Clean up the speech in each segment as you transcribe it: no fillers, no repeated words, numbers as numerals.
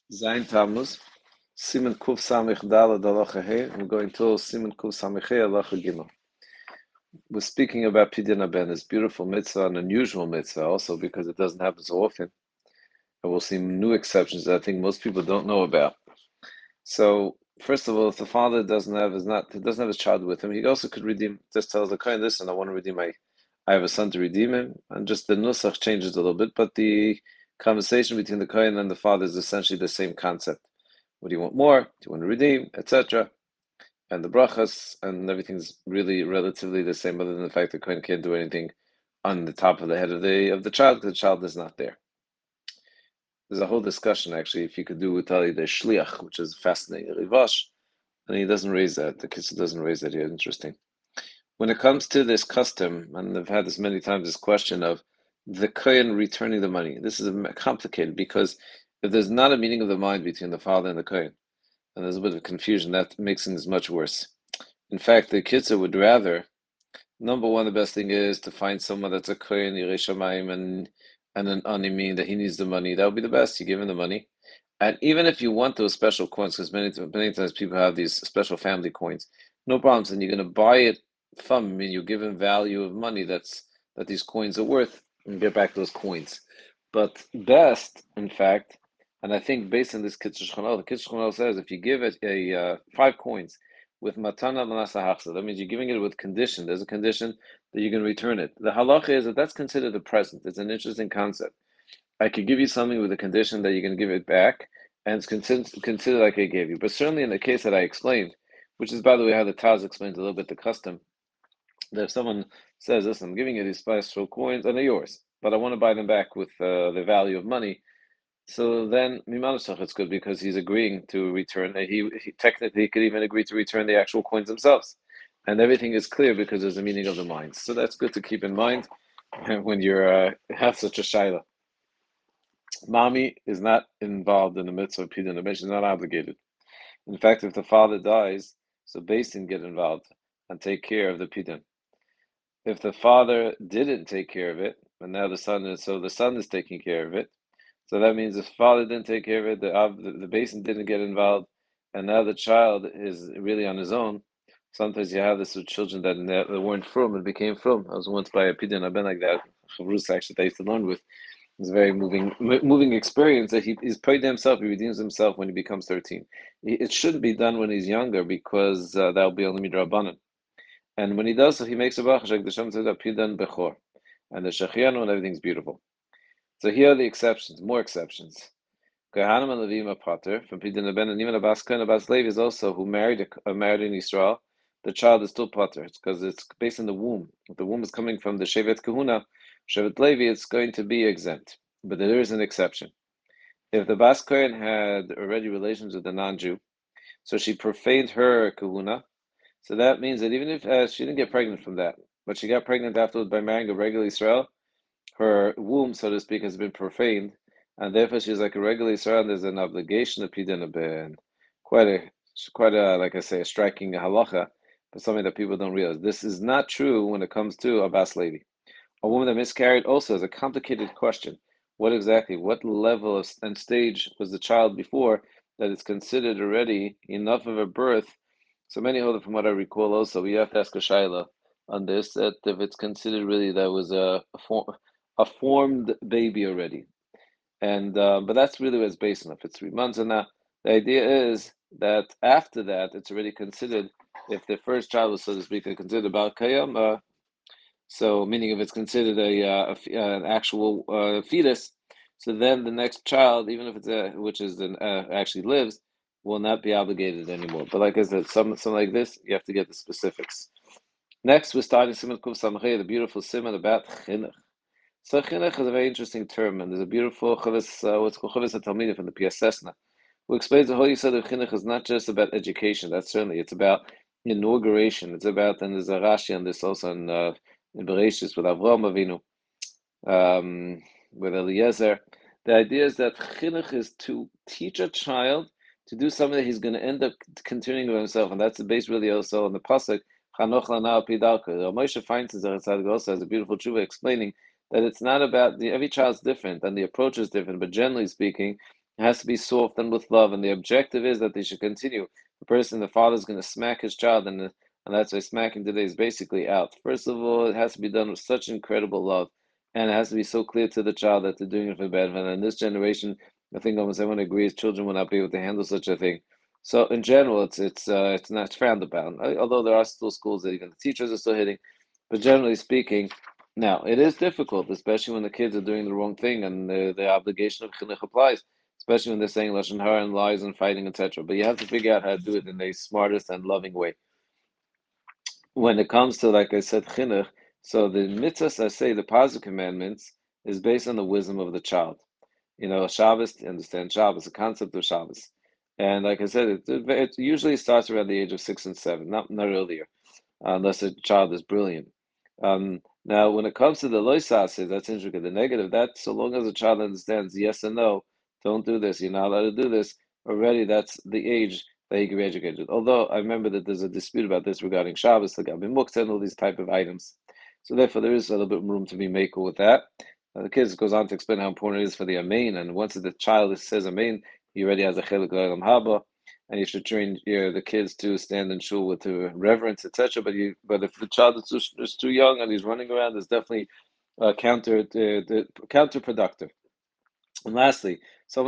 Zayin Tammuz, Siman Kuf Samich Dalad Halacha Hey. We're going to Siman Kuf Samich Hey Halacha Gimel. We're speaking about Pidyon Ben, this beautiful mitzvah, an unusual mitzvah, also because it doesn't happen so often. And we'll see new exceptions that I think most people don't know about. So, first of all, if the father doesn't have his child with him, he also could redeem. Just tells the kohen, listen, I want to redeem I have a son to redeem him, and just the nusach changes a little bit, but the conversation between the kohen and the father is essentially the same concept. What do you want more? Do you want to redeem, etc.? And the brachas and everything's really relatively the same, other than the fact that kohen can't do anything on the top of the head of the child because the child is not there. There's a whole discussion actually if you could do with the shliach, which is fascinating, rivash, and he doesn't raise that. The kids doesn't raise that here. Interesting. When it comes to this custom, and I've had this many times, this question of the kohen returning the money. This is complicated because if there's not a meeting of the mind between the father and the kohen, and there's a bit of confusion, that makes things much worse. In fact, the kitzur would rather, number one, the best thing is to find someone that's a kohen, yirei shamayim, and an animim, that he needs the money. That would be the best. You give him the money. And even if you want those special coins, because many times people have these special family coins, no problems. And you're going to buy it from him, and you give him value of money that these coins are worth, and get back those coins. But best, in fact, and I think based on this Kitzur Shulchan, the Kitzur Shulchan says if you give it a 5 coins with matana manasa hachsa, that means you're giving it with condition. There's a condition that you're going to return it. The halacha is that that's considered a present. It's an interesting concept. I could give you something with the condition that you're going to give it back, and it's considered like I gave you. But certainly in the case that I explained, which is, by the way, how the Taz explains a little bit the custom, that if someone says, listen, I'm giving you these special coins, and they're yours, but I want to buy them back with the value of money, so then Mimanusach, it's good because he's agreeing to return. He technically could even agree to return the actual coins themselves. And everything is clear because there's a meaning of the mind. So that's good to keep in mind when you're have such a shaila. Mommy is not involved in the mitzvah of pidyon. She's not obligated. In fact, if the father dies, so Beis Din get involved and take care of the pidyon. If the father didn't take care of it, and now the son is taking care of it. So that means if the father didn't take care of it, the Beis Din didn't get involved, and now the child is really on his own. Sometimes you have this with children that weren't from and became from. I was once by a pidyon. I've been like that. Chavrus actually that I used to learn with. It's a very moving experience that he's paid himself. He redeems himself when he becomes 13. It shouldn't be done when he's younger because that'll be only midrabanan. And when he does so, he makes a bracha. The Shem says pidan bechor, and the shechianu and everything's beautiful. So here are the exceptions, more exceptions. Kohanim and Levim are pater from pidan ben, and even Abbas Kohen, Abbas Levi is also who married in Israel. The child is still pater. It's because it's based on the womb. If the womb is coming from the Shevet Kahuna, Shevet Levi, it's going to be exempt. But there is an exception. If the Bas Kohen had already relations with a non-Jew, so she profaned her kahuna, so that means that even if she didn't get pregnant from that, but she got pregnant afterwards by marrying a regular Israel, her womb, so to speak, has been profaned, and therefore she's like a regular Israel, and there's an obligation of pidyon ben. Quite a, like I say, a striking halacha, but something that people don't realize. This is not true when it comes to Abbas Levi. A woman that miscarried also is a complicated question. What level and stage was the child before that it's considered already enough of a birth? So many hold it from what I recall also. We have to ask a shaila on this, that if it's considered really that was a formed baby already. And but that's really what it's based on. If it's 3 months and now, the idea is that after that, it's already considered, if the first child was, so to speak, considered about kayam, so, meaning if it's considered an actual fetus, so then the next child, even if it's which is actually lives, will not be obligated anymore. But like I said, something like this, you have to get the specifics. Next, we're starting Siman Kuf Samachay, the beautiful Siman about chinuch. So chinuch is a very interesting term, and there's a beautiful chavis, what's called chavis Talmidim from the Piasesna, who explains the whole Yisod of chinuch is not just about education. That's certainly it's about inauguration. It's about, and there's a Rashi on this also in Bereshis with Avraham Avinu, with Eliezer. The idea is that chinuch is to teach a child to do something that he's going to end up continuing with himself, and that's the base really also on the pasuk. Chanoch lana pidalka. Moshe Feinstein also has a beautiful tshuva explaining that it's not about every child's different and the approach is different, but generally speaking, It has to be soft and with love, and the objective is that they should continue. The father is going to smack his child, and that's why smacking today is basically out. First of all, it has to be done with such incredible love, and it has to be so clear to the child that they're doing it for benefit. And in this generation, I think almost everyone agrees children will not be able to handle such a thing. So in general, it's not frowned upon. Although there are still schools that even the teachers are still hitting, but generally speaking, now it is difficult, especially when the kids are doing the wrong thing, and the obligation of chinuch applies, especially when they're saying lashon hara and lies and fighting, etc. But you have to figure out how to do it in the smartest and loving way. When it comes to, like I said, chinuch, so the mitzvahs, I say, the positive commandments, is based on the wisdom of the child. Shabbos, to understand Shabbos, the concept of Shabbos. And like I said, it usually starts around the age of 6 and 7, not earlier, unless the child is brilliant. Now, when it comes to the loisases, that's interesting. The negative, that so long as the child understands yes and no, don't do this, you're not allowed to do this, already that's the age that he can be educated. Although I remember that there's a dispute about this regarding Shabbos, the Gabi Muktzah, and all these type of items. So therefore, there is a little bit room to be maker with that. The kids goes on to explain how important it is for the Amen, and once the child says Amen, he already has a Chelik Olam Haba, and you should train the kids to stand in shul with reverence, etc. But if the child is too young and he's running around, it's definitely counterproductive. And lastly,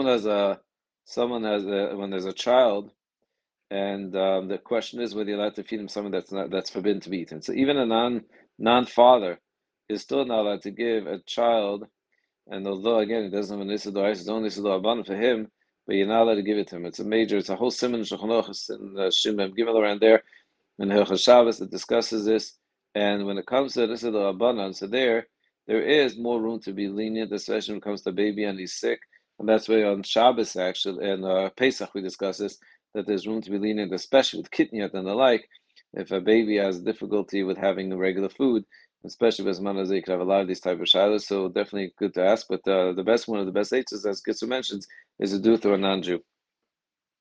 when there's a child, and the question is whether you're allowed to feed him something that's forbidden to be eaten. So even a non-father is still not allowed to give a child, and although again it doesn't have an Issa D'Oraisa, it's only Issa D'Rabbanan for him, but you're not allowed to give it to him. It's a whole simon Shulchan Aruch and Shimon Gimel around there in Hilchos Shabbos that discusses this. And when it comes to Issa D'Rabbanan, so there is more room to be lenient, especially when it comes to baby and he's sick. And that's why on Shabbos actually and Pesach we discuss this, that there's room to be lenient, especially with kitniyat and the like. If a baby has difficulty with having regular food, especially with Zman, you could have a lot of these type of shilas, so definitely good to ask. But the best one of the best answers, as Gitzer mentions, is a Duth or a non-Jew.